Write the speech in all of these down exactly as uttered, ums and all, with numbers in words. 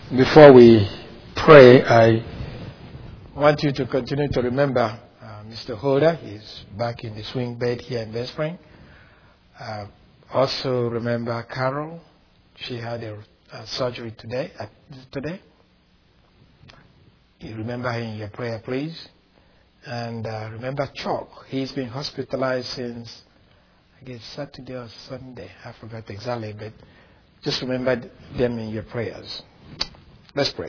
Before we pray, I want you to continue to remember uh, Mister Holder. He's back in the swing bed here in West Spring. Uh, also remember Carol. She had a, a surgery today. Uh, today. You remember her in your prayer, please. And uh, remember Chalk. He's been hospitalized since, I guess, Saturday or Sunday. I forgot exactly, but just remember them in your prayers. Let's pray.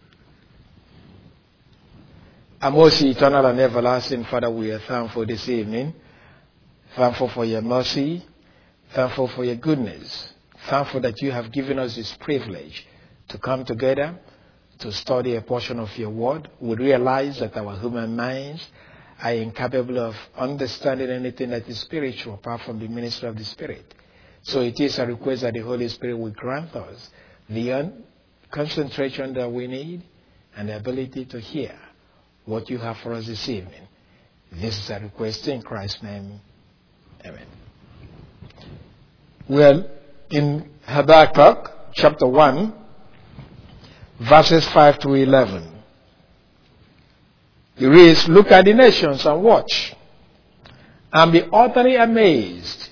Our most eternal and everlasting Father, we are thankful this evening. Thankful for your mercy. Thankful for your goodness. Thankful that you have given us this privilege to come together to study a portion of your word. We realize that our human minds are incapable of understanding anything that is spiritual apart from the ministry of the Spirit. So it is a request that the Holy Spirit will grant us the un- concentration that we need and the ability to hear what you have for us this evening. This is a request in Christ's name. Amen. Well, in Habakkuk chapter one, verses five to eleven. It reads, "Look at the nations and watch, and be utterly amazed,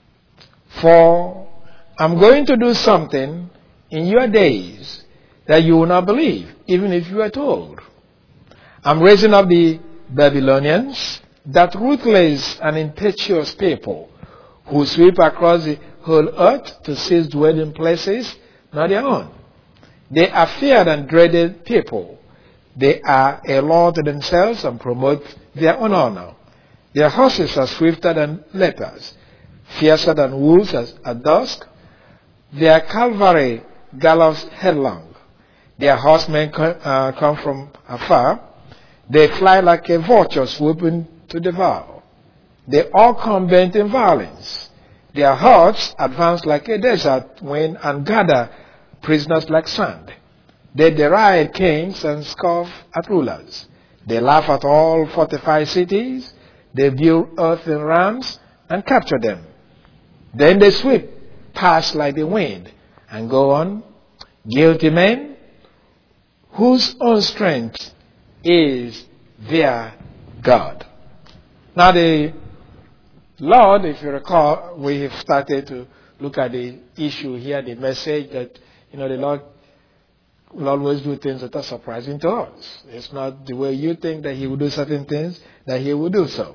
for I'm going to do something in your days that you will not believe, even if you are told. I'm raising up the Babylonians, that ruthless and impetuous people who sweep across the whole earth to seize dwelling places, not their own. They are feared and dreaded people. They are a law to themselves and promote their own honor. Their horses are swifter than leopards, fiercer than wolves at dusk. Their cavalry gallops headlong. Their horsemen come, uh, come from afar. They fly like a vulture swooping to devour. They all come bent in violence. Their hearts advance like a desert wind and gather prisoners like sand. They deride kings and scoff at rulers. They laugh at all fortified cities. They build earthen rams and capture them. Then they sweep past like the wind and go on. Guilty men whose own strength is their God." Now the Lord, if you recall, we have started to look at the issue here, the message that, you know, the Lord will always do things that are surprising to us. It's not the way you think that he will do certain things, that he will do so.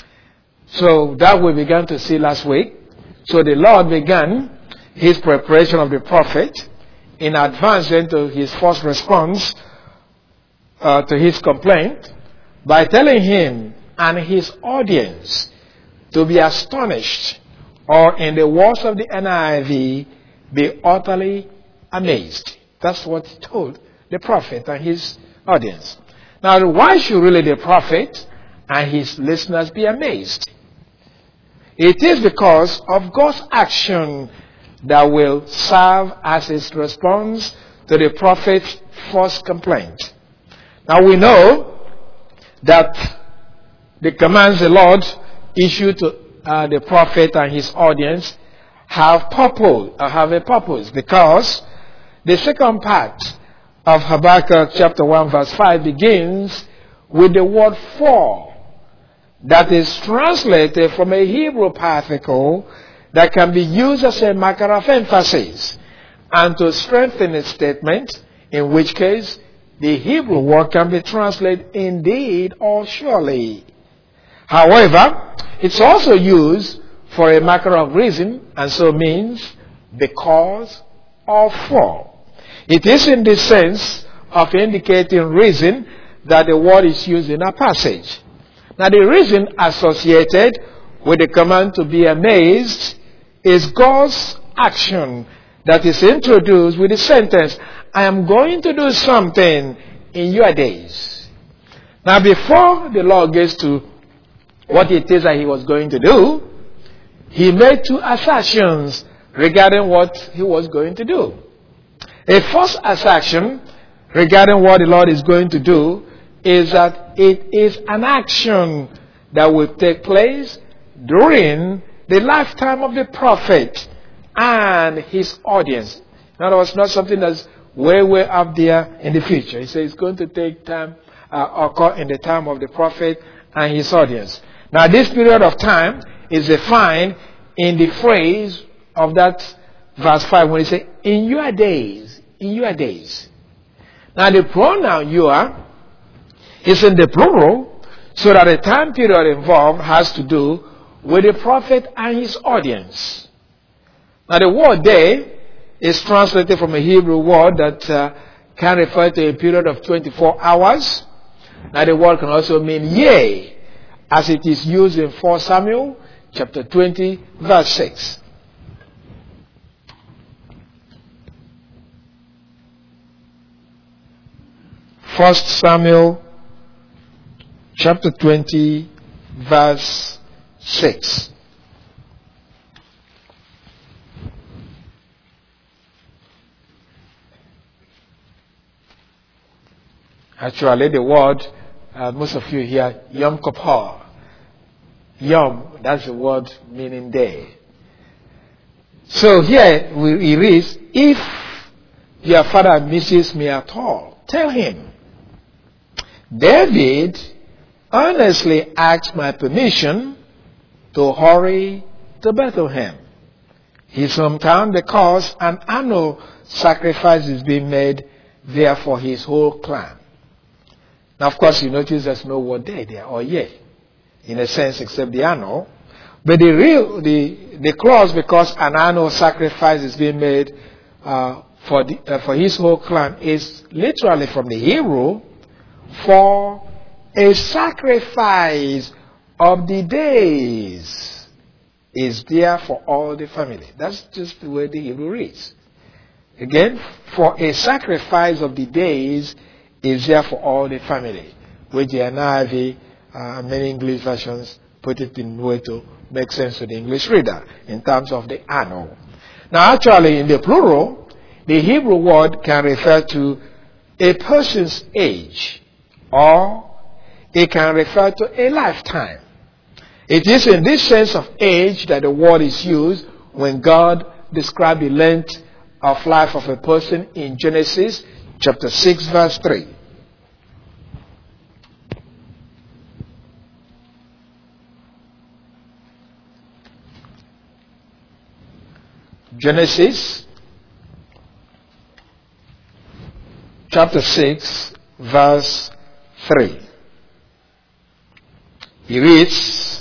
So that we began to see last week. So the Lord began his preparation of the prophet in advance into his first response uh, to his complaint by telling him and his audience to be astonished, or in the words of the N I V, be utterly amazed. That's what he told the prophet and his audience. Now, why should really the prophet and his listeners be amazed? It is because of God's action that will serve as his response to the prophet's first complaint. Now, we know that the commands the Lord issued to uh, the prophet and his audience have purpose, uh, have a purpose, because the second part of Habakkuk chapter one verse five begins with the word "for," that is translated from a Hebrew particle that can be used as a marker of emphasis and to strengthen a statement, in which case the Hebrew word can be translated "indeed" or "surely." However, it's also used for a marker of reason, and so means because or for. It is in the sense of indicating reason that the word is used in a passage. Now, the reason associated with the command to be amazed is God's action that is introduced with the sentence, "I am going to do something in your days." Now, before the Lord gets to what it is that he was going to do, he made two assertions regarding what he was going to do. A first assertion regarding what the Lord is going to do is that it is an action that will take place during the lifetime of the prophet and his audience. In other words, not something that's way, way up there in the future. He says it's going to take time, uh, occur in the time of the prophet and his audience. Now, this period of time is defined in the phrase of that verse five when he says, in your days, in your days. Now, the pronoun you are is in the plural, so that the time period involved has to do with the prophet and his audience. Now, the word day is translated from a Hebrew word that uh, can refer to a period of twenty-four hours. Now, the word can also mean yea, as it is used in First Samuel chapter twenty, verse six. First Samuel chapter twenty, verse six. Actually, the word, uh, most of you hear Yom Kippur. Yom, that's the word meaning day. So here we, it reads, if your father misses me at all, tell him. David earnestly asked my permission to hurry to Bethlehem, his hometown, because an annual sacrifice is being made there for his whole clan. Now, of course, you notice there's no word day there or yea, in a sense, except the annual. But the real, the, the clause, because an annual sacrifice is being made uh, for, the, uh, for his whole clan, is literally from the Hebrew for a sacrifice of the days is there for all the family. That's just the way the Hebrew reads. Again, for a sacrifice of the days is there for all the family, which the N I V uh, and many English versions put it in a way to make sense to the English reader in terms of the annual. Now, actually, in the plural, the Hebrew word can refer to a person's age, or it can refer to a lifetime. It is in this sense of age that the word is used when God described the length of life of a person in Genesis chapter six, verse three. Genesis chapter six, verse three. He reads,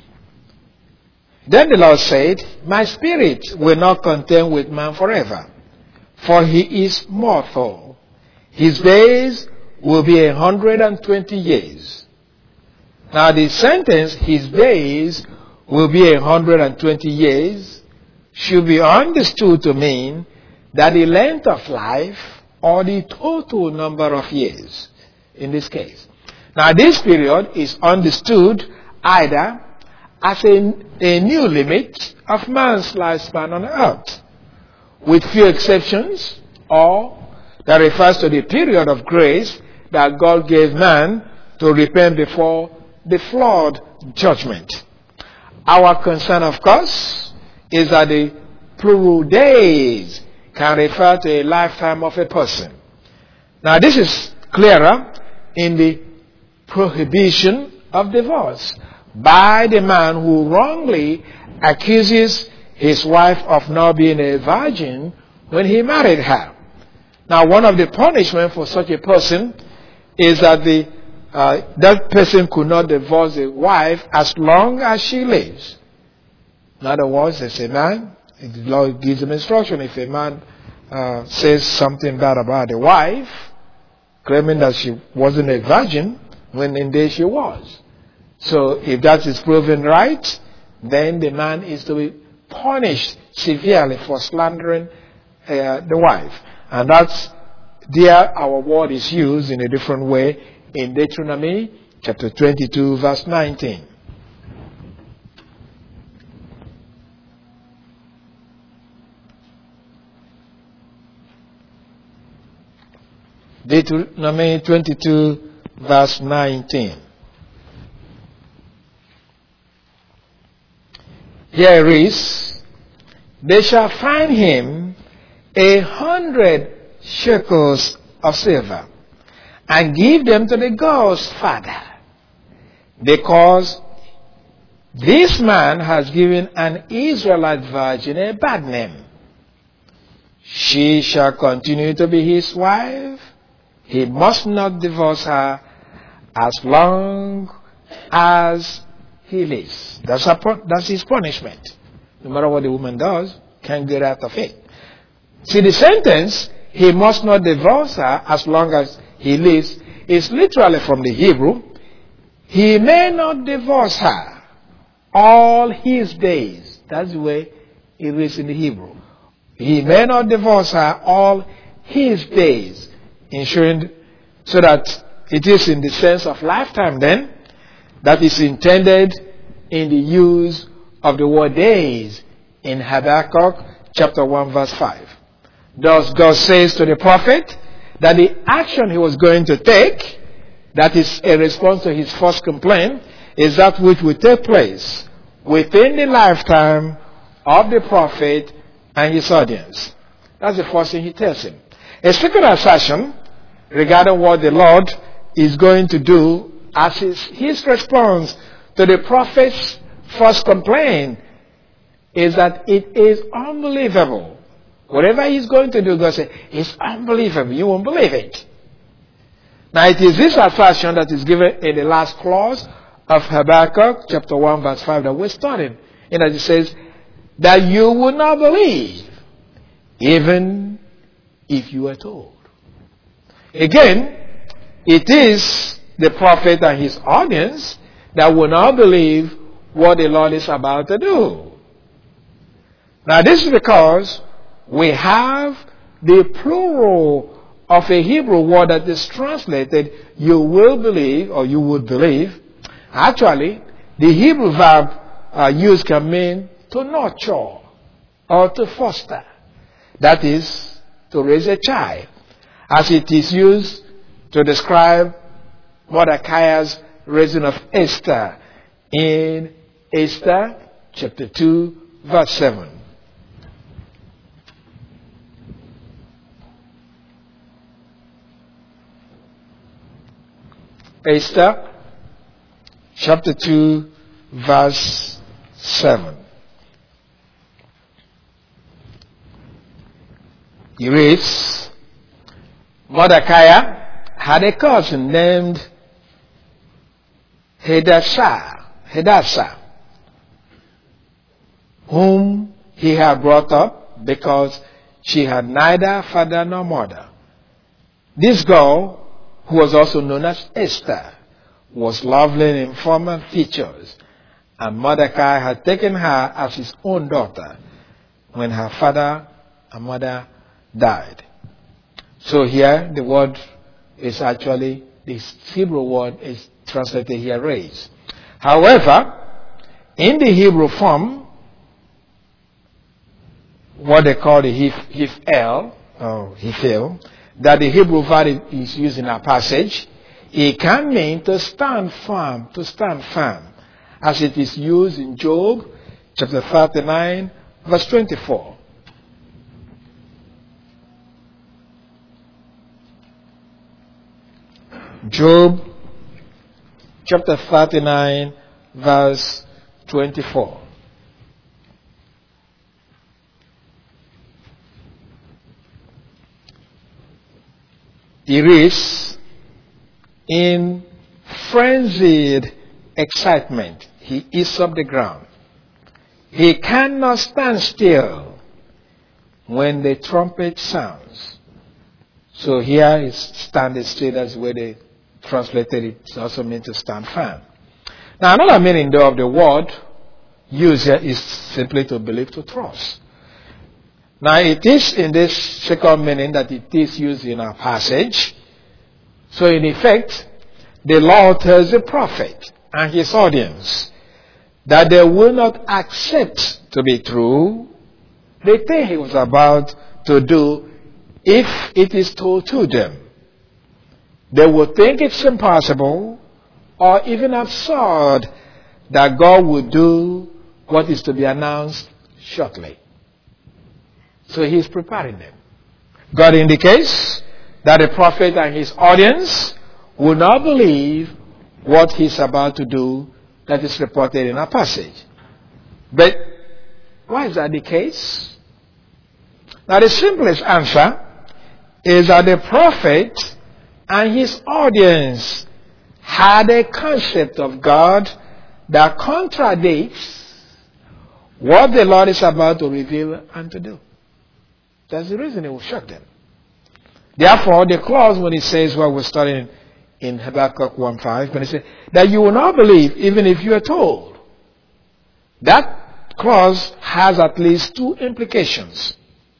then the Lord said, my spirit will not contend with man forever, for he is mortal. His days will be a hundred and twenty years. Now the sentence, his days will be a hundred and twenty years, should be understood to mean that the length of life or the total number of years in this case. Now this period is understood either as a, a new limit of man's lifespan on earth, with few exceptions, or that refers to the period of grace that God gave man to repent before the flood judgment. Our concern, of course, is that the plural days can refer to a lifetime of a person. Now this is clearer in the prohibition of divorce by the man who wrongly accuses his wife of not being a virgin when he married her. Now, one of the punishments for such a person is that the uh, that person could not divorce the wife as long as she lives. In other words, as a man, the law gives him instruction. If a man uh, says something bad about the wife, claiming that she wasn't a virgin when indeed she was. So if that is proven right, then the man is to be punished severely for slandering uh, the wife. And that's there our word is used in a different way in Deuteronomy chapter twenty-two, verse nineteen. Deuteronomy twenty-two, verse nineteen. Here it is, they shall find him a hundred shekels of silver, and give them to the girl's father, because this man has given an Israelite virgin a bad name. She shall continue to be his wife. He must not divorce her as long as he lives. That's, a, that's his punishment. No matter what the woman does, can't get out of it. See, the sentence, he must not divorce her as long as he lives, is literally from the Hebrew. He may not divorce her all his days. That's the way it is in the Hebrew. He may not divorce her all his days, ensuring so that it is in the sense of lifetime then, that is intended in the use of the word days in Habakkuk chapter one verse five. Thus God says to the prophet that the action he was going to take, that is a response to his first complaint, is that which will take place within the lifetime of the prophet and his audience. That's the first thing he tells him. A second assertion regarding what the Lord is going to do as his, his response to the prophet's first complaint is that it is unbelievable. Whatever he's going to do, God says, it's unbelievable. You won't believe it. Now it is this assertion that is given in the last clause of Habakkuk chapter one verse five that we're studying. And as it says, that you would not believe, even if you were told. Again, it is the prophet and his audience that will not believe what the Lord is about to do. Now this is because we have the plural of a Hebrew word that is translated, you will believe, or you would believe. Actually, the Hebrew verb uh, used can mean to nurture or to foster. That is, to raise a child, as it is used to describe Mordecai's raising of Esther in Esther chapter two verse seven. Esther chapter two verse seven. He reads, Mordecai had a cousin named Hadassah, Hadassah, whom he had brought up because she had neither father nor mother. This girl, who was also known as Esther, was lovely in form and features, and Mordecai had taken her as his own daughter when her father and mother died. So here the word is actually, this Hebrew word is translated here, raised. However, in the Hebrew form, what they call the hif, hifel, or hifel, that the Hebrew verb is used in our passage, it can mean to stand firm, to stand firm, as it is used in Job chapter thirty-nine, verse twenty-four. Job chapter thirty-nine, verse twenty-four. He reads, in frenzied excitement, he eats up the ground. He cannot stand still when the trumpet sounds. So here is stand still, that's where they translated it. It also means to stand firm. Now another meaning though of the word used here is simply to believe, to trust. Now it is in this second meaning that it is used in our passage. So in effect, the Lord tells the prophet and his audience that they will not accept to be true the thing he was about to do if it is told to them. They will think it's impossible or even absurd that God will do what is to be announced shortly. So he is preparing them. God indicates that the prophet and his audience will not believe what he's about to do that is reported in our passage. But why is that the case? Now the simplest answer is that the prophet and his audience had a concept of God that contradicts what the Lord is about to reveal and to do. That's the reason it will shock them. Therefore, the clause when it says what we're studying in Habakkuk one five, when it says that you will not believe even if you are told. That clause has at least two implications.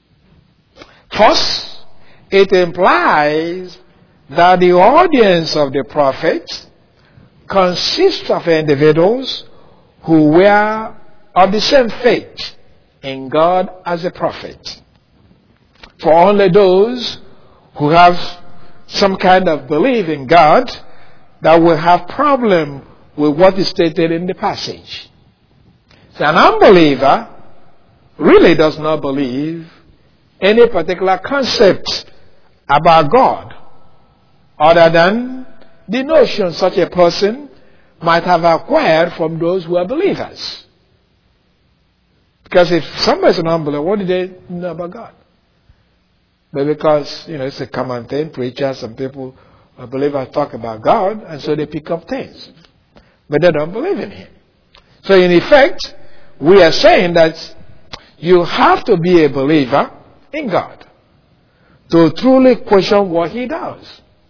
First, it implies that the audience of the prophet consists of individuals who were of the same faith in God as a prophet. For only those who have some kind of belief in God that will have problem with what is stated in the passage. So an unbeliever really does not believe any particular concept about God other than the notion such a person might have acquired from those who are believers. Because if somebody is an unbeliever, what do they know about God? But because, you know, it's a common thing, preachers and people, uh, believers talk about God, and so they pick up things. But they don't believe in Him. So in effect, we are saying that you have to be a believer in God to truly question what He does.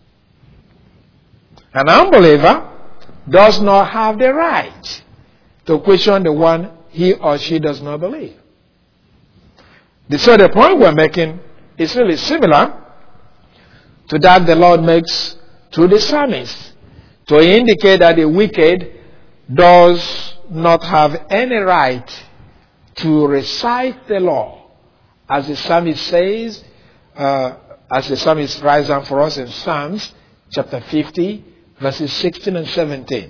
An unbeliever does not have the right to question the one he or she does not believe. So the point we're making is really similar to that the Lord makes to the psalmist, to indicate that the wicked does not have any right to recite the law. As the psalmist says, uh, as the psalmist writes down for us in Psalms chapter fifty, verses sixteen and seventeen.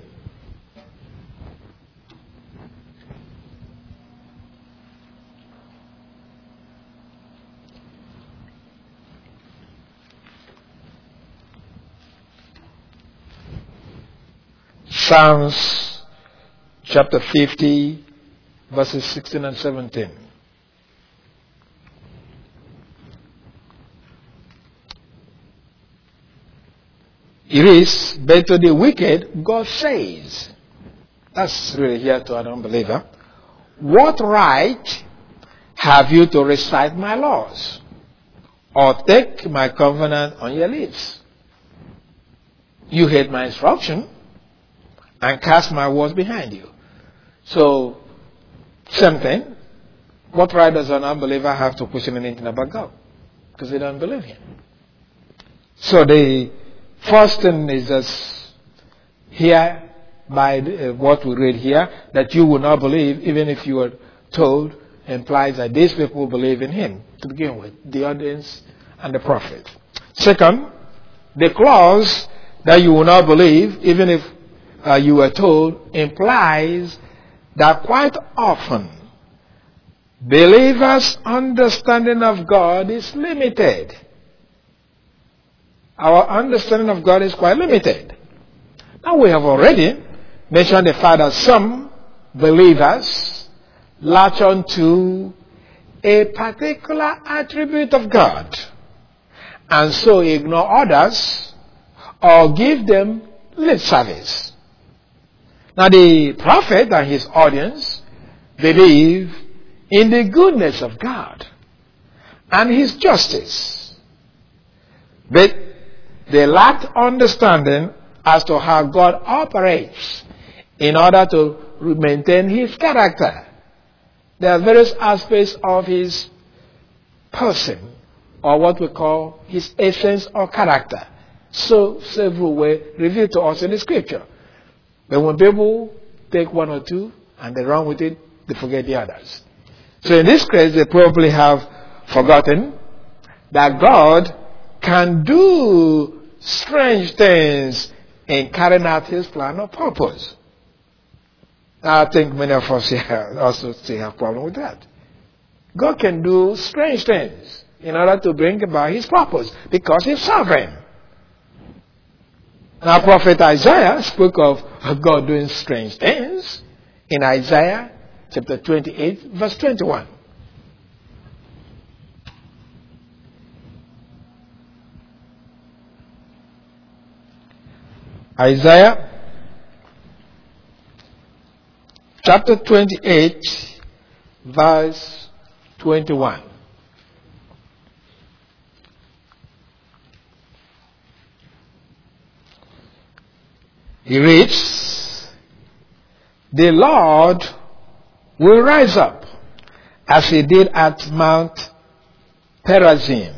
Psalms chapter fifty, verses sixteen and seventeen. It is, but to the wicked, God says, that's really here to an unbeliever, what right have you to recite my laws or take my covenant on your lips? You hate my instruction and cast my words behind you. So, same thing. What right does an unbeliever have to question anything about God? Because they don't believe Him. So the first thing is just here by the, uh, what we read here, that you will not believe even if you were told, implies that these people believe in Him to begin with, the audience and the prophet. Second, the clause that you will not believe even if uh, you were told implies that quite often believers' understanding of God is limited. Our understanding of God is quite limited. Now we have already mentioned the fact that some believers latch on to a particular attribute of God and so ignore others or give them lip service. Now the prophet and his audience believe in the goodness of God and His justice, but they lack understanding as to how God operates in order to maintain His character. There are various aspects of His person, or what we call His essence or character. So several were revealed to us in the Scripture. But when people take one or two and they run with it, they forget the others. So in this case, they probably have forgotten that God can do strange things in carrying out His plan or purpose. I think many of us here also still have a problem with that. God can do strange things in order to bring about his purpose, because he's sovereign. Now, Prophet Isaiah spoke of God doing strange things in Isaiah chapter twenty-eight, verse twenty-one. Isaiah chapter twenty-eight, verse twenty-one. He reads, "The Lord will rise up as he did at Mount Perazim.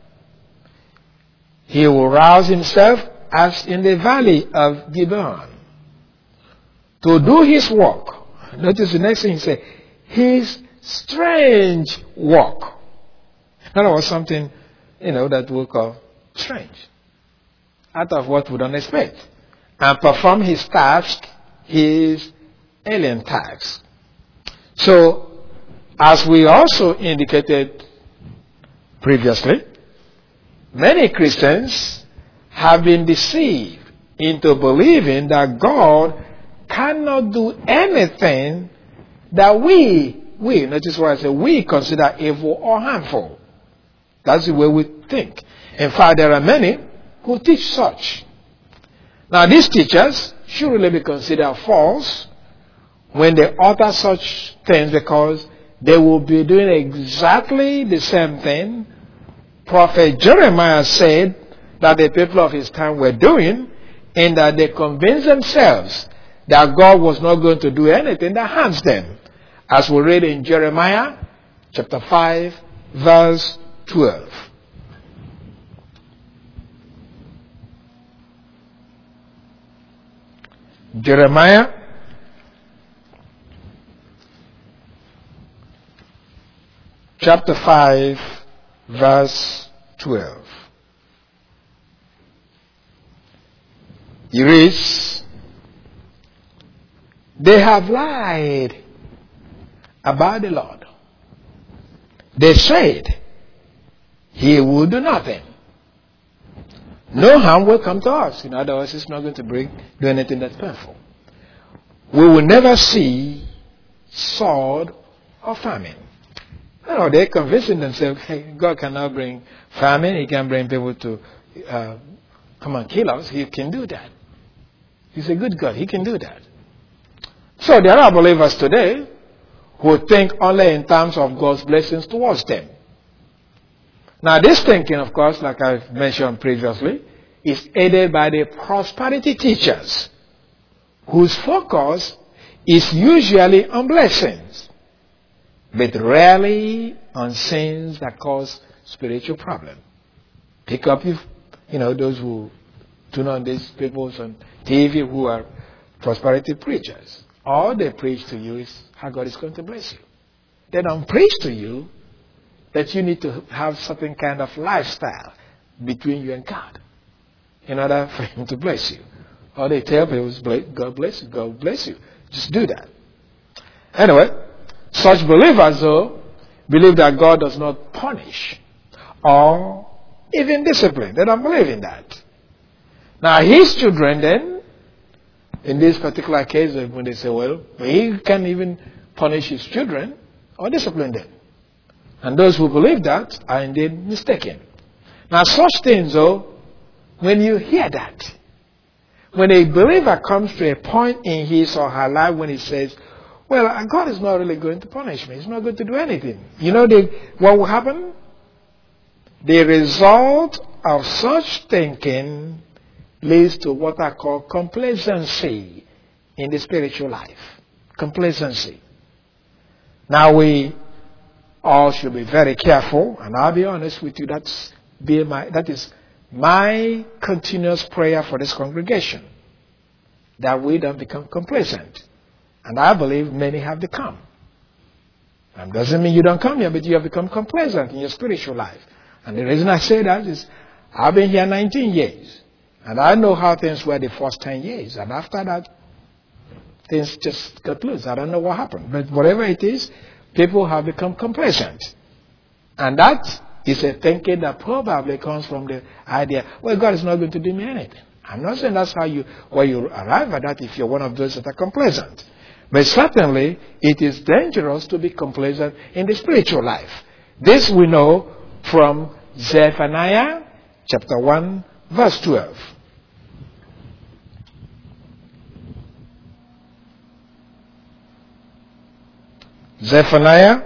He will rouse himself as in the valley of Gibeon to do his work." Notice the next thing he said, his strange work. That was something, you know, that we call strange, out of what we don't expect. And perform his task, his alien task. So, as we also indicated previously, many Christians have been deceived into believing that God cannot do anything that we, we, notice what I say, we consider evil or harmful. That's the way we think. In fact, there are many who teach such. Now, these teachers should really be considered false when they utter such things, because they will be doing exactly the same thing Prophet Jeremiah said that the people of his time were doing, in that they convinced themselves that God was not going to do anything that harms them, as we read in Jeremiah chapter five, verse twelve. Jeremiah chapter five, verse twelve. He reads, "They have lied about the Lord. They said he will do nothing. No harm will come to us." In other words, it's not going to bring, do anything that's painful. "We will never see sword or famine." You know, they're convincing themselves, hey, God cannot bring famine. He can bring people to uh, come and kill us. He can do that. He's a good God. He can do that. So there are believers today who think only in terms of God's blessings towards them. Now, this thinking, of course, like I've mentioned previously, is aided by the prosperity teachers, whose focus is usually on blessings, but rarely on sins that cause spiritual problems. Pick up, you, you know, those who tune on these people on T V who are prosperity preachers. All they preach to you is how God is going to bless you. They don't preach to you that you need to have certain kind of lifestyle between you and God in order for Him to bless you. All they tell people is, God bless you, God bless you. Just do that. Anyway, such believers, though, believe that God does not punish or even discipline. They don't believe in that. Now, His children, then, in this particular case, when they say, well, He can't even punish His children or discipline them. And those who believe that are indeed mistaken. Now, such things, though, when you hear that, when a believer comes to a point in his or her life when he says, well, God is not really going to punish me. He's not going to do anything. You know the, what will happen? The result of such thinking leads to what I call complacency in the spiritual life. Complacency. Now, we all should be very careful, and I'll be honest with you, that's be my, that is my continuous prayer for this congregation, that we don't become complacent. And I believe many have become. That doesn't mean you don't come here, but you have become complacent in your spiritual life. And the reason I say that is I've been here nineteen years. And I know how things were the first ten years. And after that, things just got loose. I don't know what happened. But whatever it is, people have become complacent. And that It's a thinking that probably comes from the idea, well, God is not going to do me anything. I'm not saying that's how you, where you arrive at that if you're one of those that are complacent. But certainly, it is dangerous to be complacent in the spiritual life. This we know from Zephaniah chapter one, verse twelve. Zephaniah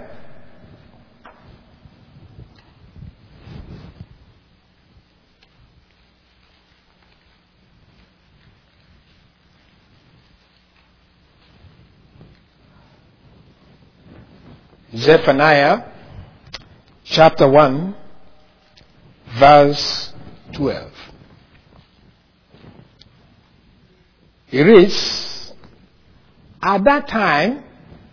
Zephaniah chapter one, verse twelve. It reads, at that time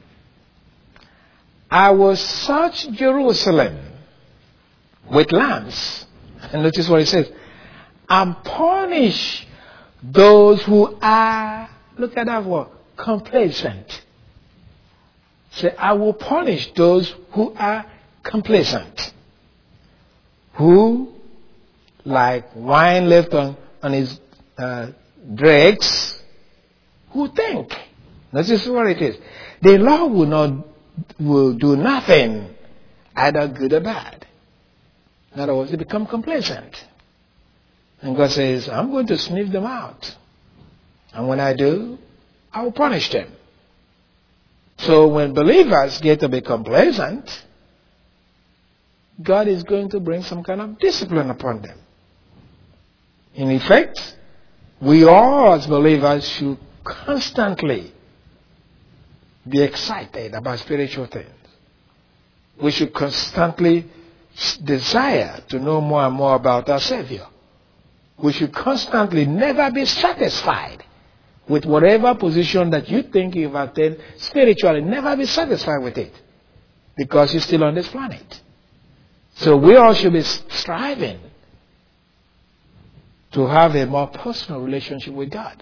I will search Jerusalem with lamps. And notice what it says. And punish those who are, look at that word, complacent. Say, I will punish those who are complacent. Who, like wine left on, on his uh, dregs, who think. Notice what it is. The Lord will not will do nothing, either good or bad. In other words, they become complacent. And God says, I'm going to sniff them out. And when I do, I will punish them. So when believers get to be complacent, God is going to bring some kind of discipline upon them. In effect, we all as believers should constantly be excited about spiritual things. We should constantly desire to know more and more about our Savior. We should constantly never be satisfied with whatever position that you think you've attained spiritually. Never be satisfied with it, because you're still on this planet. So we all should be striving to have a more personal relationship with God.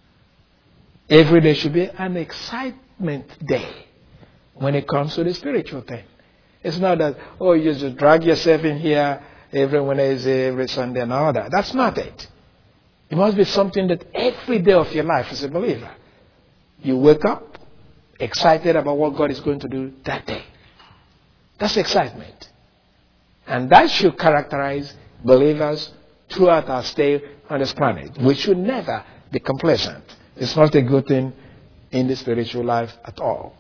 Every day should be an excitement day when it comes to the spiritual thing. It's not that, oh, you just drag yourself in here every Wednesday, every Sunday and all that. That's not it. It must be something that every day of your life as a believer, you wake up excited about what God is going to do that day. That's excitement. And that should characterize believers throughout our stay on this planet. We should never be complacent. It's not a good thing in the spiritual life at all.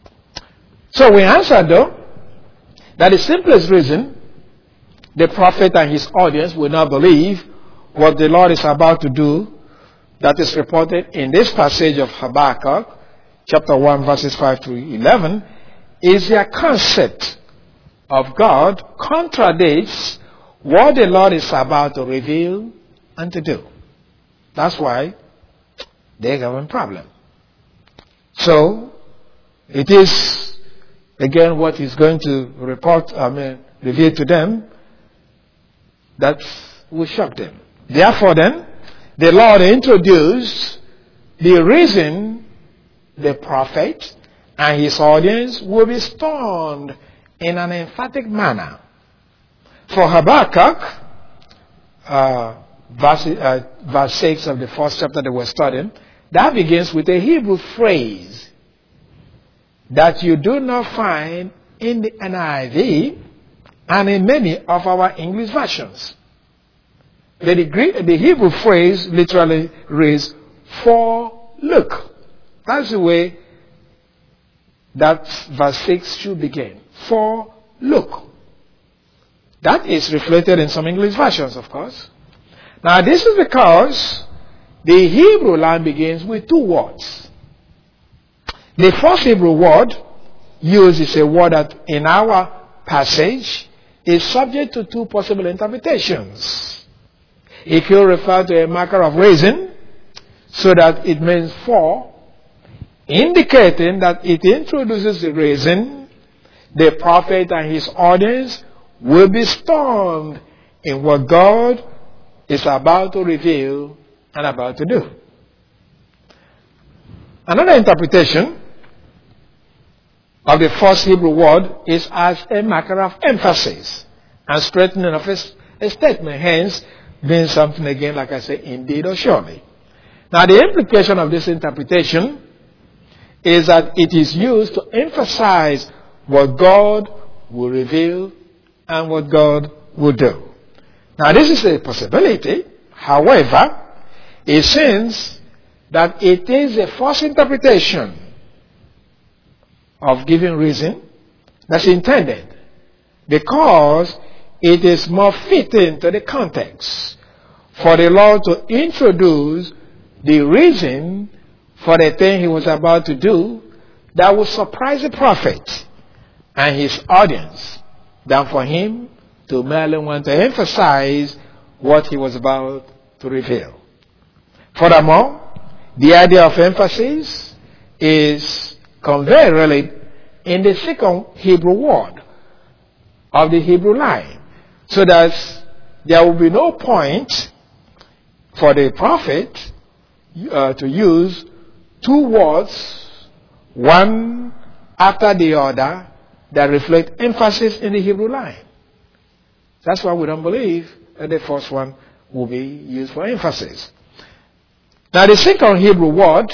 So we answered, though, that the simplest reason the prophet and his audience will not believe what the Lord is about to do, that is reported in this passage of Habakkuk, chapter one, verses five to eleven, is their concept of God contradicts what the Lord is about to reveal and to do. That's why they have a problem. So, it is, again, what he's going to report, I mean, reveal to them, that will shock them. Therefore then, the Lord introduced the reason the prophet and his audience will be stoned in an emphatic manner. For Habakkuk, uh, verse, uh, verse six of the first chapter that we're studying, that begins with a Hebrew phrase that you do not find in the N I V and in many of our English versions. The, degree, the Hebrew phrase literally reads, for look. That's the way that verse six should begin. For look. That is reflected in some English versions, of course. Now, this is because the Hebrew line begins with two words. The first Hebrew word used is a word that in our passage is subject to two possible interpretations. It could refer to a marker of reason, so that it means for, indicating that it introduces the reason the prophet and his audience will be stoned in what God is about to reveal and about to do. Another interpretation of the first Hebrew word is as a marker of emphasis. and straightening of a, a statement, hence being something again, like I say, indeed or surely. Now the implication of this interpretation is that it is used to emphasize what God will reveal and what God will do. Now this is a possibility. However, it seems that it is a false interpretation of giving reason that's intended, because it is more fitting to the context for the Lord to introduce the reason for the thing he was about to do that would surprise the prophet and his audience, than for him to merely want to emphasize what he was about to reveal. Furthermore, the idea of emphasis is conveyed really in the second Hebrew word of the Hebrew line, so that there will be no point for the prophet uh, to use two words, one after the other, that reflect emphasis in the Hebrew line. That's why we don't believe that the first one will be used for emphasis. Now the second Hebrew word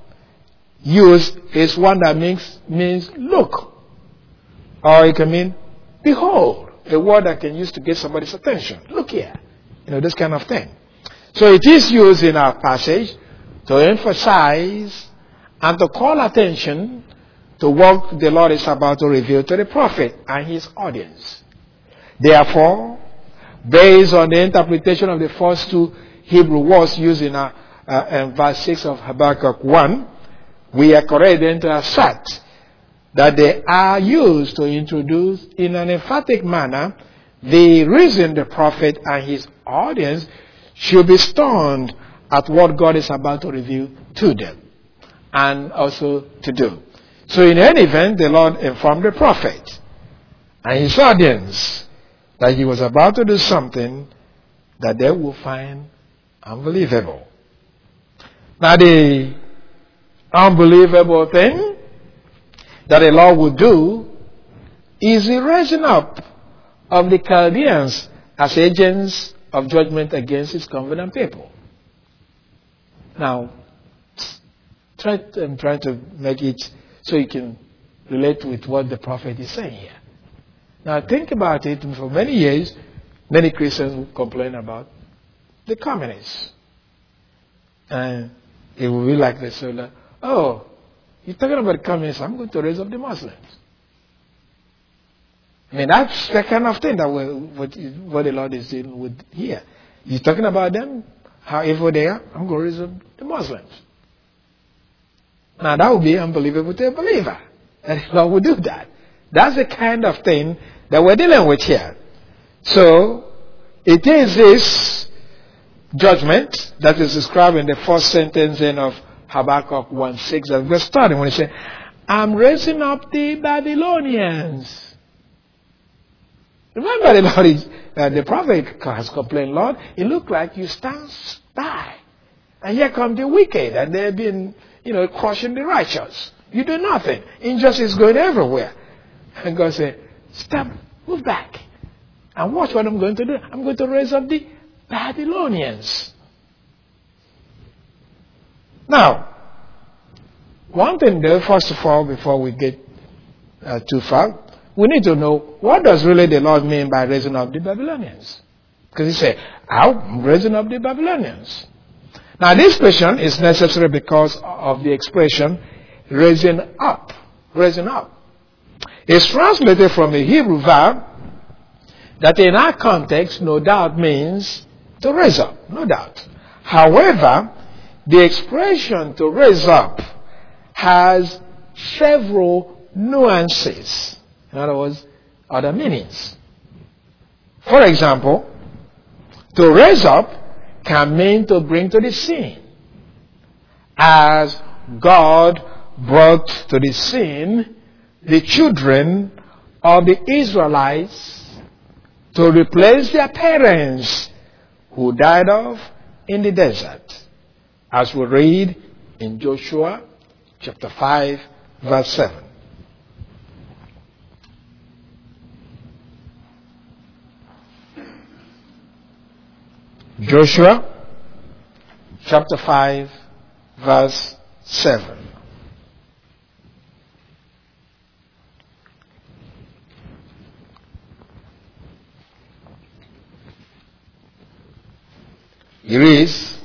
used is one that means, means look, or it can mean behold, a word that can use to get somebody's attention. Look here, you know, this kind of thing. So it is used in our passage to emphasize and to call attention to what the Lord is about to reveal to the prophet and his audience. Therefore, based on the interpretation of the first two Hebrew words used in, our, uh, in verse six of Habakkuk one, we are correct then to assert that they are used to introduce in an emphatic manner the reason the prophet and his audience should be stunned at what God is about to reveal to them and also to do. So in any event, the Lord informed the prophet and his audience that he was about to do something that they will find unbelievable. Now the unbelievable thing that the Lord will do is the raising up of the Chaldeans as agents of judgment against his covenant people. Now, try to, I'm trying to make it so you can relate with what the prophet is saying here. Now, think about it. For many years, many Christians will complain about the communists. And it will be like this. So, oh, you're talking about communists. I'm going to raise up the Muslims. I mean, that's the kind of thing that we're, what, what the Lord is dealing with here. You're talking about them, how evil they are. I'm going to raise up the Muslims. Now, that would be unbelievable to a believer, that the Lord would do that. That's the kind of thing that we're dealing with here. So, it is this judgment that is described in the first sentence in of Habakkuk one six that we're starting when he said, I'm raising up the Babylonians. Remember, the Lord is, uh, the prophet has complained, Lord, it looked like you stand by. And here come the wicked, and they've been, you know, crushing the righteous. You do nothing. Injustice is going everywhere. And God said, stop, move back. And watch what I'm going to do. I'm going to raise up the Babylonians. Now, one thing though, first of all, before we get uh, too far, we need to know, what does really the Lord mean by raising up the Babylonians? Because he said, I'm raising up the Babylonians. Now this question is necessary because of the expression raising up. Raising up. It's translated from the Hebrew verb that in our context no doubt means to raise up. No doubt. However, the expression to raise up has several nuances. In other words, other meanings. For example, to raise up can mean to bring to the scene, as God brought to the scene the children of the Israelites to replace their parents who died off in the desert, as we read in Joshua chapter five, verse seven. Joshua chapter five, verse seven. It reads,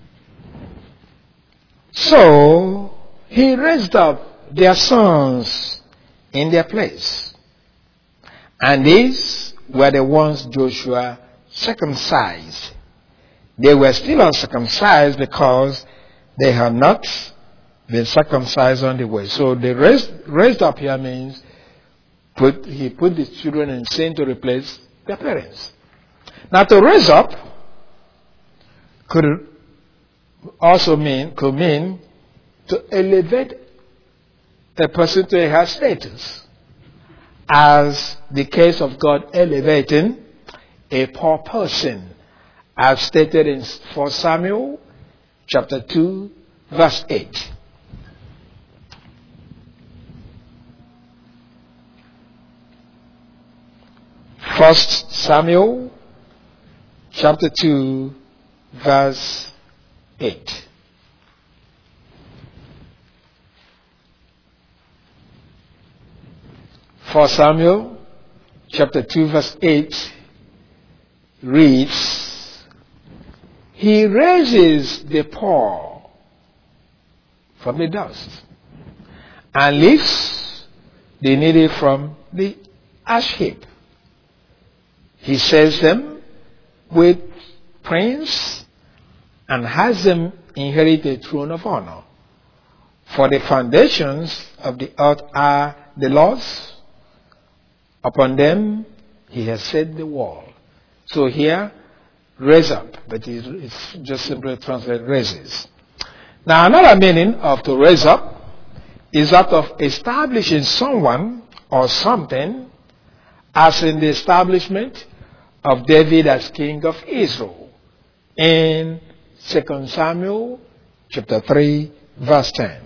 so he raised up their sons in their place. And these were the ones Joshua circumcised. They were still uncircumcised because they had not been circumcised on the way. So the raised, raised up here means put, he put the children in sin to replace their parents. Now to raise up could also mean, could mean to elevate a person to a higher status, as the case of God elevating a poor person, as stated in First Samuel chapter two, verse eight. First Samuel chapter two, verse eight. First Samuel chapter two, verse eight reads, he raises the poor from the dust and lifts the needy from the ash heap. He sets them with prince and has them inherit a throne of honor. For the foundations of the earth are the Lord's. Upon them he has set the wall. So here, raise up, but it's just simply translated raises. Now another meaning of to raise up is that of establishing someone or something, as in the establishment of David as king of Israel in Second Samuel chapter three, verse ten.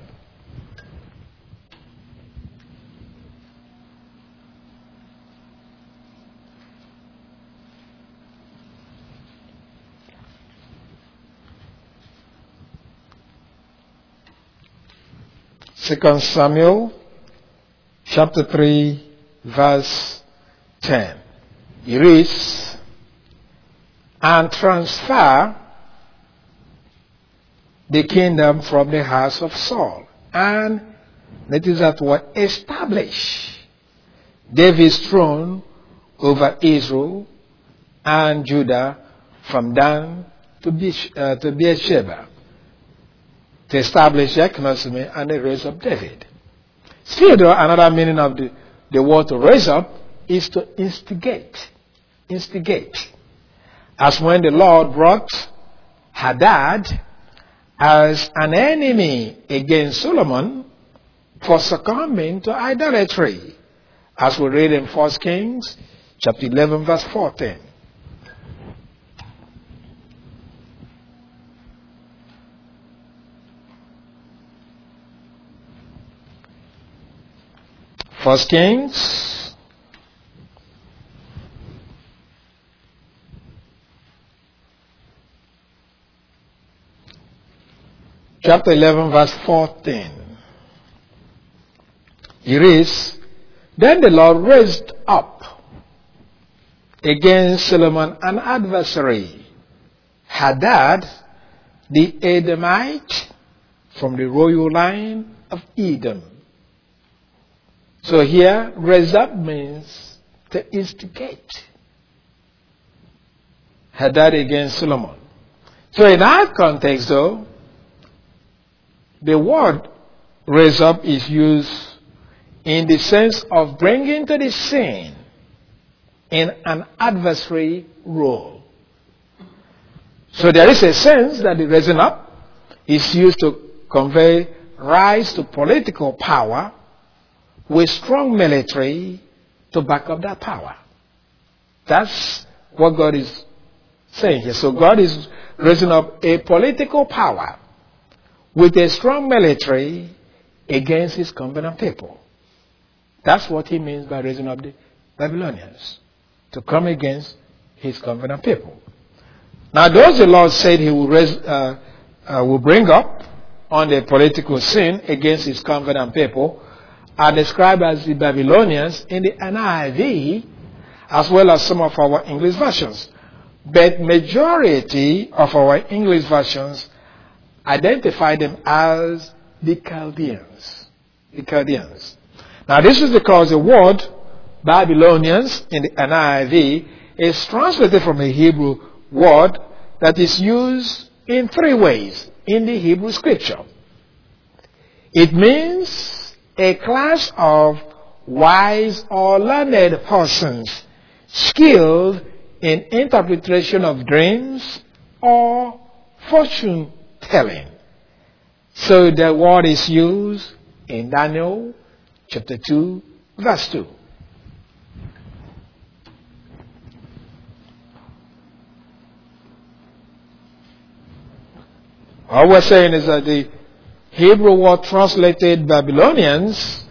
Second Samuel chapter three, verse ten. It reads, and transfer the kingdom from the house of Saul. And that is that word, establish David's throne over Israel and Judah from Dan to Beersheba, to establish the economy and the raise of David. Still, though, another meaning of the, the word to raise up is to instigate. Instigate. As when the Lord brought Hadad as an enemy against Solomon for succumbing to idolatry, as we read in First Kings chapter eleven, verse fourteen. First Kings chapter eleven, verse fourteen. It reads, then the Lord raised up against Solomon an adversary, Hadad the Edomite, from the royal line of Edom. So here, raise up means to instigate. Hadad against Solomon. So in our context though, the word raise up is used in the sense of bringing to the scene in an adversary role. So there is a sense that the raising up is used to convey rise to political power with strong military to back up that power. That's what God is saying here. So God is raising up a political power with a strong military against his covenant people. That's what he means by raising up the Babylonians, to come against his covenant people. Now, those the Lord said he will, raise, uh, uh, will bring up on the political scene against his covenant people are described as the Babylonians in the N I V, as well as some of our English versions. But majority of our English versions identify them as the Chaldeans. The Chaldeans. Now, this is because the word Babylonians in the N I V is translated from a Hebrew word that is used in three ways in the Hebrew scripture. It means a class of wise or learned persons skilled in interpretation of dreams or fortune telling. So the word is used in Daniel chapter two, verse two. All we're saying is that the Hebrew word translated Babylonians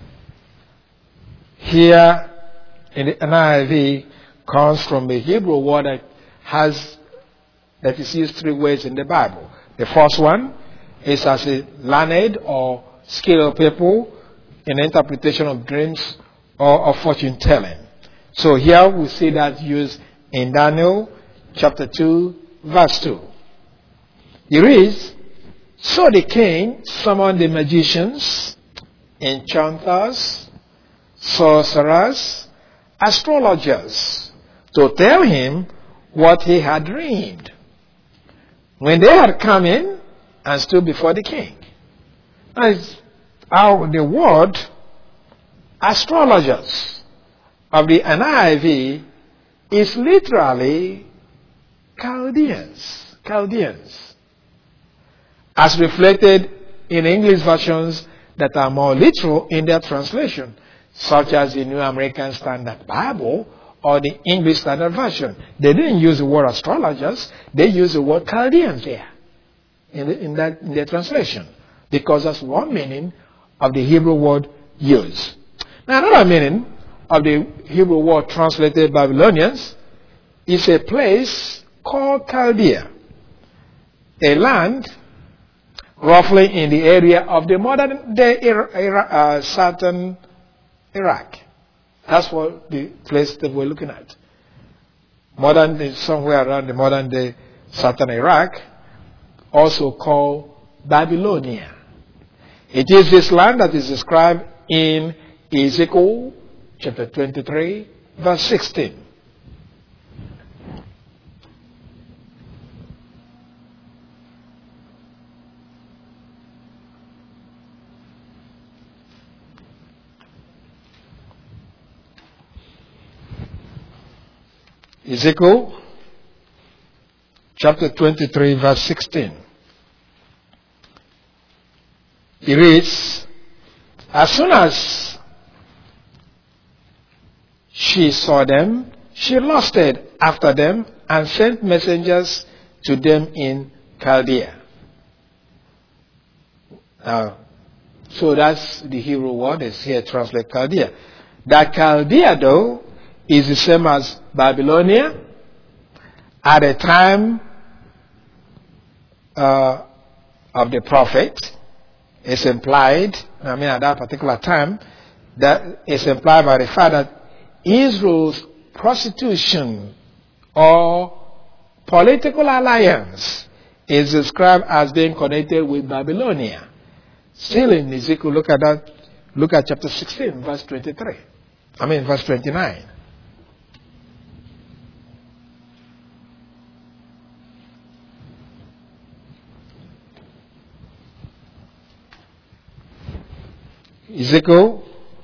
here in the N I V comes from the Hebrew word that has that is used three ways in the Bible. The first one is as a learned or skilled people in interpretation of dreams or of fortune telling. So here we see that used in Daniel chapter two, verse two. It reads, "So the king summoned the magicians, enchanters, sorcerers, astrologers to tell him what he had dreamed. When they had come in and stood before the king." As our, the word astrologers of the N I V is literally Chaldeans. Chaldeans. As reflected in English versions that are more literal in their translation, such as the New American Standard Bible or the English Standard Version. They didn't use the word astrologers, they used the word Chaldeans there in, the, in, that, in their translation, because that's one meaning of the Hebrew word used. Now, another meaning of the Hebrew word translated Babylonians is a place called Chaldea, a land roughly in the area of the modern day uh, southern Iraq. That's what the place that we're looking at. Modern day, somewhere around the modern day southern Iraq, also called Babylonia. It is this land that is described in Ezekiel chapter twenty-three, verse sixteen. Ezekiel chapter twenty-three, verse sixteen. It reads, "As soon as she saw them, she lusted after them and sent messengers to them in Chaldea." Now, so that's the Hebrew word is here translated Chaldea. That Chaldea, though, is the same as Babylonia at the time uh, of the prophet. It's implied, I mean at that particular time, that it's implied by the fact that Israel's prostitution or political alliance is described as being connected with Babylonia. Still in Ezekiel, look at that, look at chapter sixteen, verse twenty-three. I mean verse twenty-nine. Ezekiel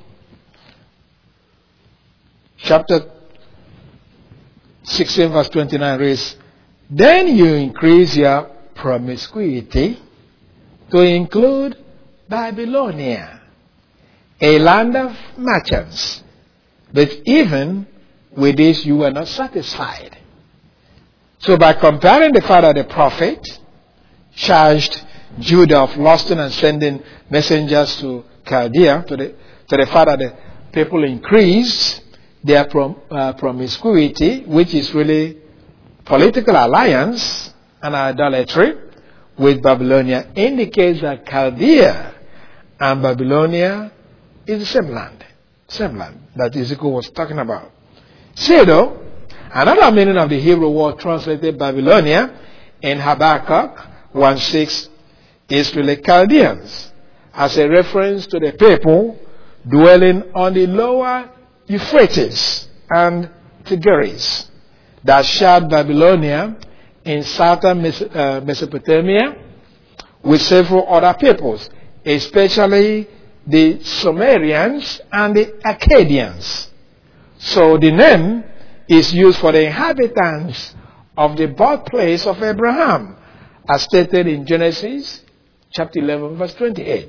chapter sixteen, verse twenty-nine reads, "Then you increase your promiscuity to include Babylonia, a land of merchants. But even with this you were not satisfied." So by comparing the fact that the prophet charged Judah of lusting and sending messengers to Chaldea, to the, to the fact that the people increased their prom, uh, promiscuity, which is really political alliance and idolatry with Babylonia indicates that Chaldea and Babylonia is the same land, same land that Ezekiel was talking about. See though, another meaning of the Hebrew word translated Babylonia in Habakkuk one six is really Chaldeans, as a reference to the people dwelling on the lower Euphrates and Tigris that shared Babylonia in southern Mesopotamia with several other peoples, especially the Sumerians and the Akkadians. So the name is used for the inhabitants of the birthplace of Abraham, as stated in Genesis chapter eleven, verse twenty-eight.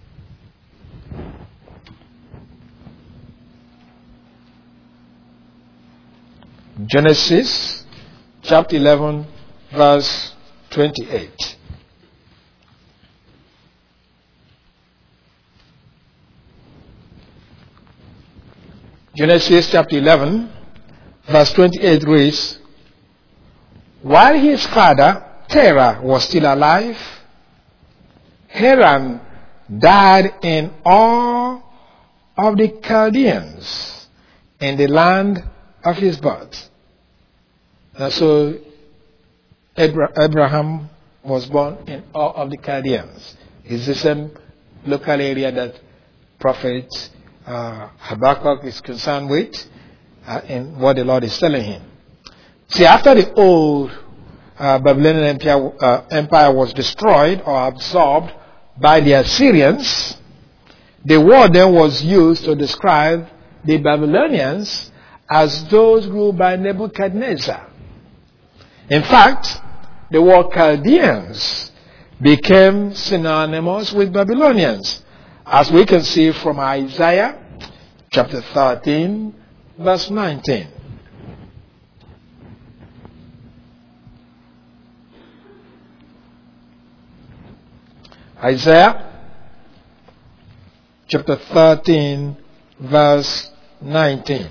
Genesis chapter eleven, verse twenty-eight. Genesis chapter eleven, verse twenty-eight reads, while his father Terah was still alive, Haran died in awe of the Chaldeans in the land of his birth. And so Abraham was born in awe of the Chaldeans. It's the same local area that Prophet uh, Habakkuk is concerned with uh, in what the Lord is telling him. See, after the old uh, Babylonian empire, uh, empire was destroyed or absorbed by the Assyrians, the word then was used to describe the Babylonians as those ruled by Nebuchadnezzar. In fact, the word Chaldeans became synonymous with Babylonians, as we can see from Isaiah chapter thirteen, verse nineteen. Isaiah chapter thirteen, verse nineteen.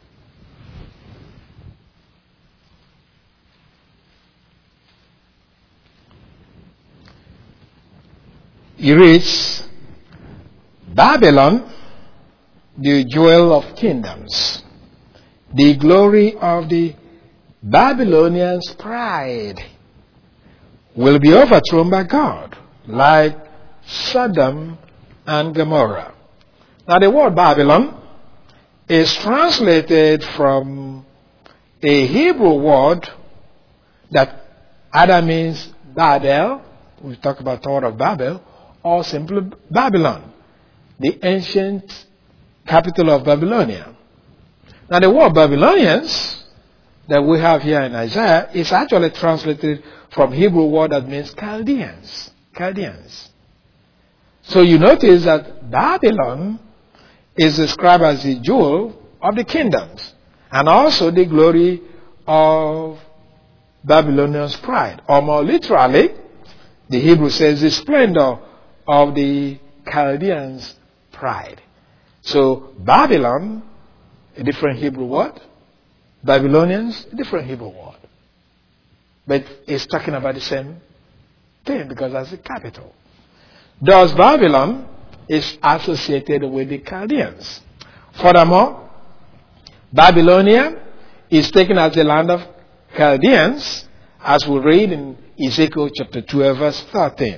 He reads, Babylon, the jewel of kingdoms, the glory of the Babylonians' pride, will be overthrown by God, like Sodom and Gomorrah. Now the word Babylon is translated from a Hebrew word that either means Babel, we talk about the Tower of Babel, or simply Babylon, the ancient capital of Babylonia. Now the word Babylonians that we have here in Isaiah is actually translated from Hebrew word that means Chaldeans. Chaldeans. So you notice that Babylon is described as the jewel of the kingdoms and also the glory of Babylonians' pride. Or more literally, the Hebrew says the splendor of the Chaldeans' pride. So Babylon, a different Hebrew word. Babylonians, a different Hebrew word. But it's talking about the same thing because that's the capital. Thus Babylon is associated with the Chaldeans. Furthermore, Babylonia is taken as the land of Chaldeans, as we read in Ezekiel chapter twelve, verse thirteen.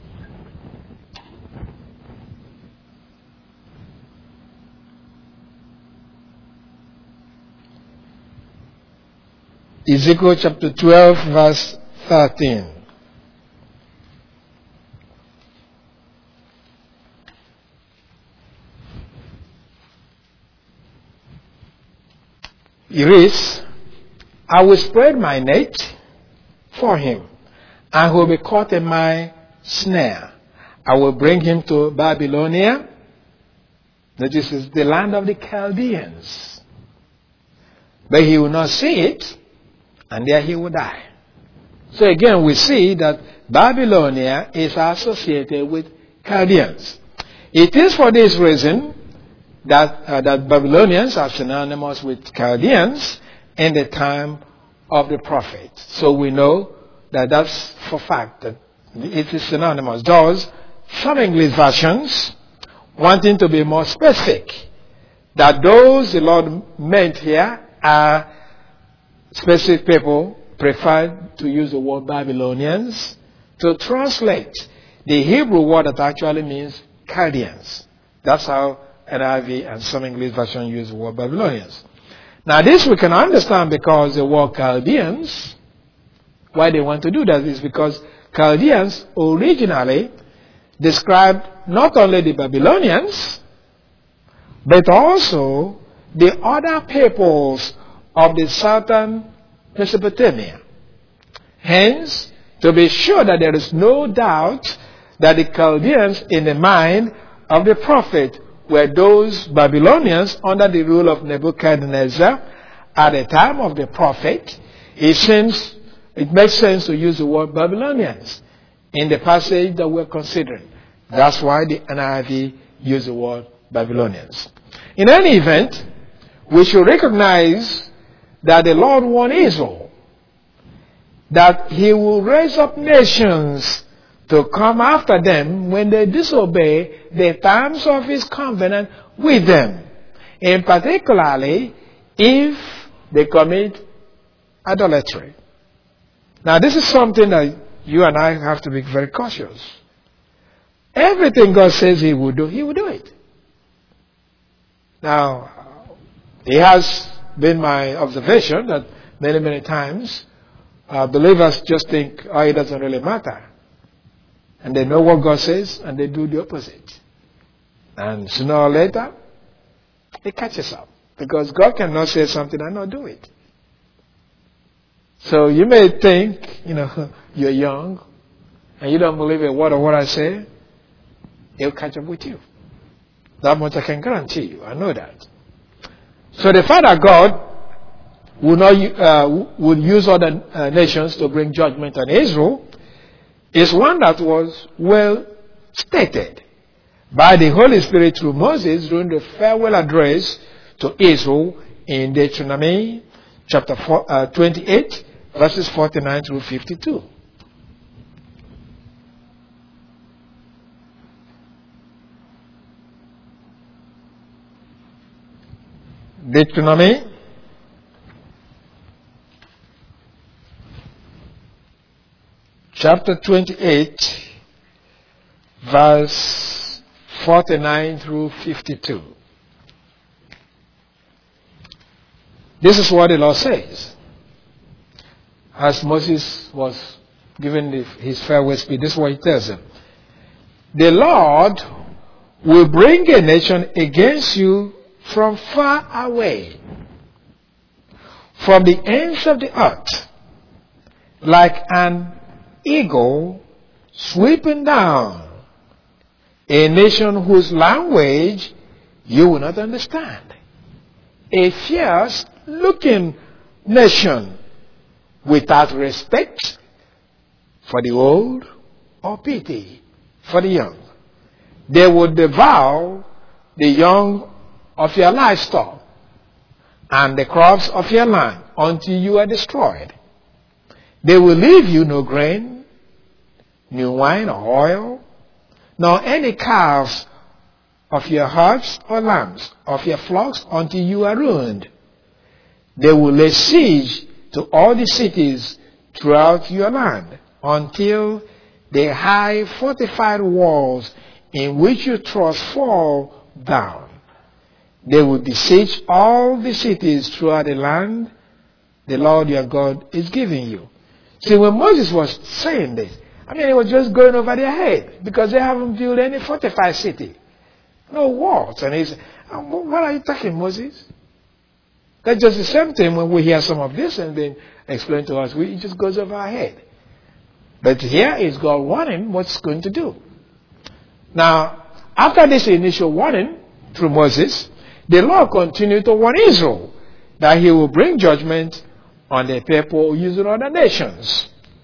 Ezekiel chapter twelve, verse thirteen. It reads, I will spread my net for him, and he will be caught in my snare. I will bring him to Babylonia. This is the land of the Chaldeans. But he will not see it, and there he will die. So again, we see that Babylonia is associated with Chaldeans. It is for this reason that, uh, that Babylonians are synonymous with Chaldeans in the time of the prophet. So we know that that's for fact that it is synonymous. Those, some English versions, wanting to be more specific, that those the Lord meant here are specific people, preferred to use the word Babylonians to translate the Hebrew word that actually means Chaldeans. That's how N I V and some English version use the word Babylonians. Now this we can understand because the word Chaldeans, why they want to do that is because Chaldeans originally described not only the Babylonians, but also the other peoples of the southern Mesopotamia. Hence, to be sure that there is no doubt that the Chaldeans in the mind of the prophet were those Babylonians under the rule of Nebuchadnezzar at the time of the prophet, it seems it makes sense to use the word Babylonians in the passage that we're considering. That's why the N I V used the word Babylonians. In any event, we should recognize that the Lord warned Israel that he will raise up nations to come after them when they disobey the terms of his covenant with them. And particularly if they commit idolatry. Now this is something that you and I have to be very cautious. Everything God says he will do, he will do it. Now, it has been my observation that many, many times uh, believers just think, oh, it doesn't really matter. And they know what God says and they do the opposite. And sooner or later, it catches up. Because God cannot say something and not do it. So you may think, you know, you're young and you don't believe a word of what I say. It'll catch up with you. That much I can guarantee you. I know that. So the fact that God would not uh, would use other uh, nations to bring judgment on Israel is one that was well stated by the Holy Spirit through Moses during the farewell address to Israel in Deuteronomy chapter four, uh, twenty-eight, verses forty-nine through fifty-two. Deuteronomy chapter twenty-eight, verse forty-nine through fifty-two. This is what the Lord says. As Moses was given the, his farewell speech, this is what he tells him. The Lord will bring a nation against you from far away, from the ends of the earth, like an eagle sweeping down, a nation whose language you will not understand, a fierce looking nation without respect for the old or pity for the young. They will devour the young of your livestock and the crops of your land until you are destroyed. They will leave you no grain, new wine or oil, nor any calves of your herds or lambs, of your flocks until you are ruined. They will lay siege to all the cities throughout your land until the high fortified walls in which you trust fall down. They will besiege all the cities throughout the land the Lord your God is giving you. See, when Moses was saying this, I mean, it was just going over their head because they haven't built any fortified city. No walls. And he said, what are you talking, Moses? That's just the same thing when we hear some of this and then explain to us. We, it just goes over our head. But here is God warning what's going to do. Now, after this initial warning through Moses, the Lord continued to warn Israel that he will bring judgment on the people using other nations.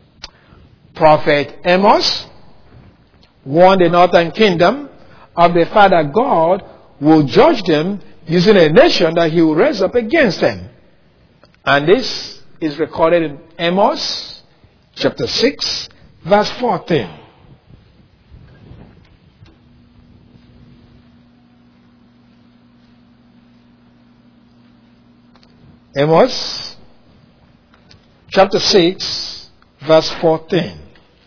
Prophet Amos warned the northern kingdom of the fact that God will judge them using a nation that he will raise up against them. And this is recorded in Amos chapter six, verse fourteen. Amos chapter six, verse fourteen.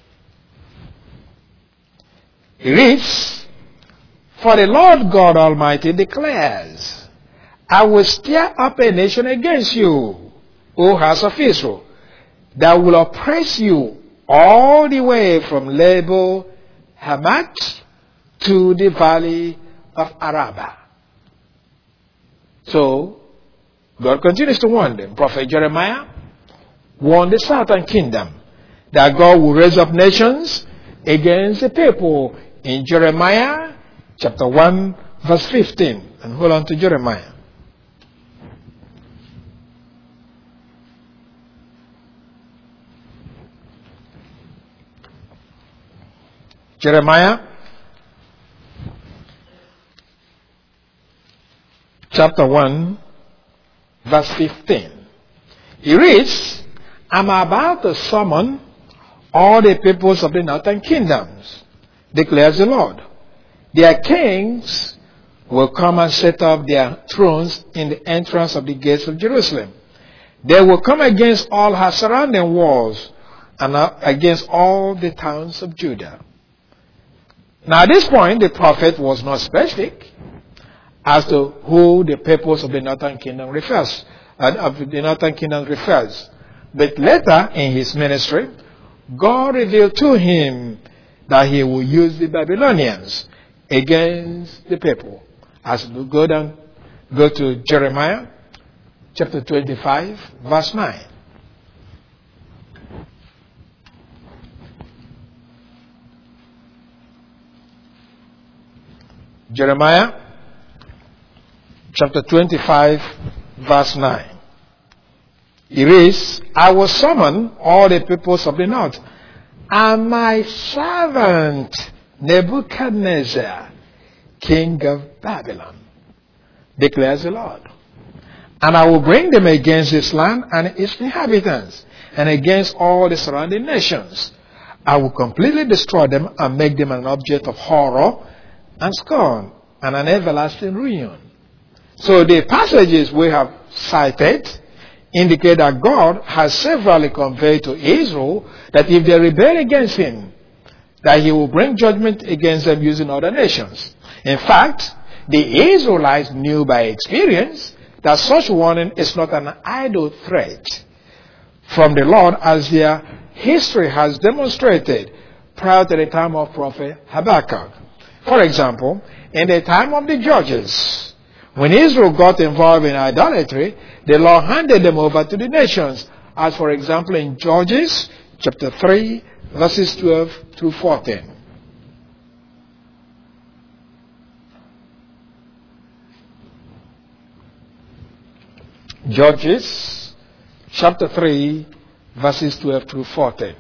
It reads, "For the Lord God Almighty declares, I will stir up a nation against you, O house of Israel, that will oppress you all the way from Lebo Hamath to the valley of Arabah." So, God continues to warn them. Prophet Jeremiah warned the southern kingdom that God will raise up nations against the people in Jeremiah chapter one, verse fifteen. And hold on to Jeremiah. Jeremiah chapter one, verse fifteen. It reads, "I'm about to summon all the peoples of the northern kingdoms, declares the Lord. Their kings will come and set up their thrones in the entrance of the gates of Jerusalem. They will come against all her surrounding walls and against all the towns of Judah." Now at this point, the prophet was not specific as to who the peoples of the northern kingdom refers, uh, of the northern kingdom refers. But later in his ministry, God revealed to him that he will use the Babylonians against the people. As we go down, go to Jeremiah chapter twenty-five, verse nine. Jeremiah chapter twenty-five, verse nine. It reads, "I will summon all the peoples of the north, and my servant Nebuchadnezzar, king of Babylon, declares the Lord. And I will bring them against this land and its inhabitants, and against all the surrounding nations. I will completely destroy them and make them an object of horror and scorn and an everlasting ruin." So the passages we have cited indicate that God has severally conveyed to Israel that if they rebel against him, that he will bring judgment against them using other nations. In fact, the Israelites knew by experience that such warning is not an idle threat from the Lord, as their history has demonstrated prior to the time of Prophet Habakkuk. For example, in the time of the judges, when Israel got involved in idolatry, the Lord handed them over to the nations, as for example in Judges chapter three, verses twelve through fourteen. Judges chapter three, verses twelve through fourteen.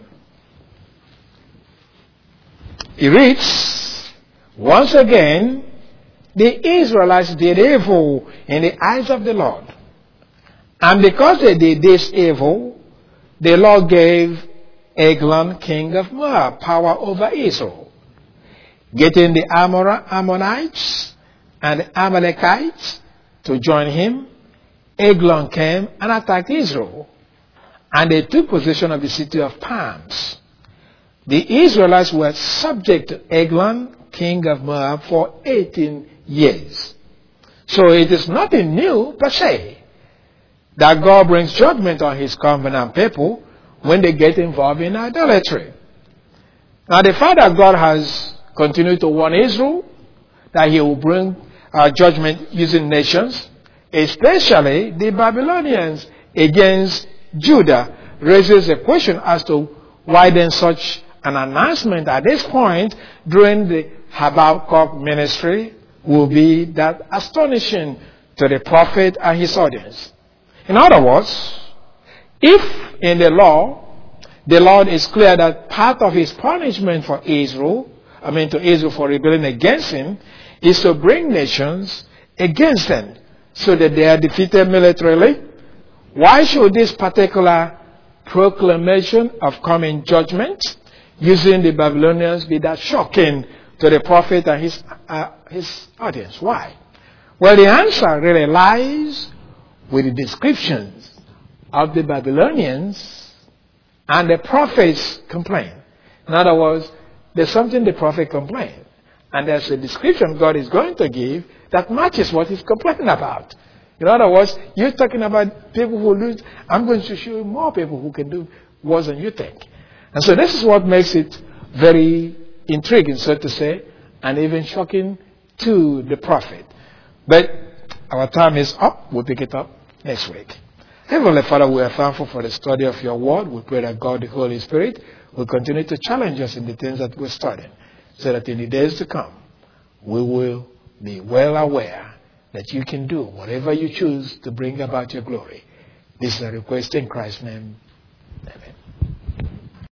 It reads, "Once again, the Israelites did evil in the eyes of the Lord. And because they did this evil, the Lord gave Eglon, king of Moab, power over Israel. Getting the Amor- Ammonites and the Amalekites to join him, Eglon came and attacked Israel, and they took possession of the city of Palms. The Israelites were subject to Eglon, king of Moab, for eighteen years. So it is nothing new per se that God brings judgment on his covenant people when they get involved in idolatry. Now the fact that God has continued to warn Israel that he will bring uh, judgment using nations, especially the Babylonians against Judah, raises a question as to why then such an announcement at this point during the Habakkuk ministry will be that astonishing to the prophet and his audience. In other words, if in the law, the Lord is clear that part of his punishment for Israel, I mean to Israel for rebelling against him, is to bring nations against them so that they are defeated militarily, Why should this particular proclamation of coming judgment using the Babylonians be that shocking to the prophet and his, uh, his audience? Why? Well, the answer really lies with the descriptions of the Babylonians and the prophet's complaint. In other words, there's something the prophet complained, and there's a description God is going to give that matches what he's complaining about. In other words, you're talking about people who lose. I'm going to show you more people who can do worse than you think. And so this is what makes it very intriguing, so to say, and even shocking to the prophet. But our time is up. We'll pick it up next week. Heavenly Father, we are thankful for the study of your word. We pray that God, the Holy Spirit, will continue to challenge us in the things that we're studying, so that in the days to come, we will be well aware that you can do whatever you choose to bring about your glory. This is a request in Christ's name.